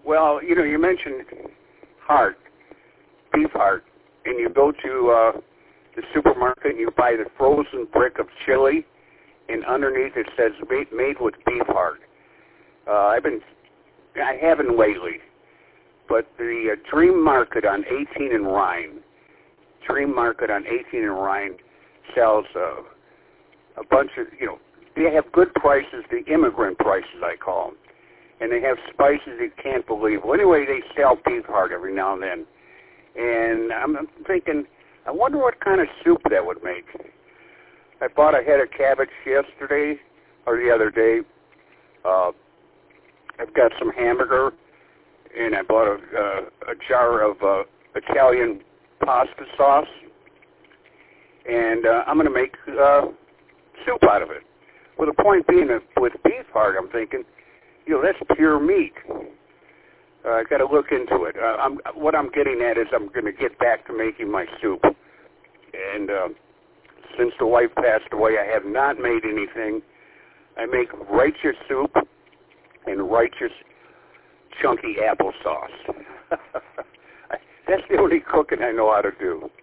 Well, you mentioned heart, beef heart, and you go to the supermarket and you buy the frozen brick of chili, and underneath it says made with beef heart. I haven't lately, but the Dream Market on 18 and Rhine, sells a bunch of, they have good prices, the immigrant prices I call them, and they have spices you can't believe. Well, anyway, they sell beef heart every now and then, and I'm thinking, I wonder what kind of soup that would make. I bought a head of cabbage yesterday, or the other day. I've got some hamburger, and I bought a jar of Italian pasta sauce, and I'm going to make soup out of it. Well, the point being that with beef heart, I'm thinking, that's pure meat. I got to look into it. What I'm getting at is I'm going to get back to making my soup. And since the wife passed away, I have not made anything. I make righteous soup and righteous chunky applesauce. That's the only cooking I know how to do.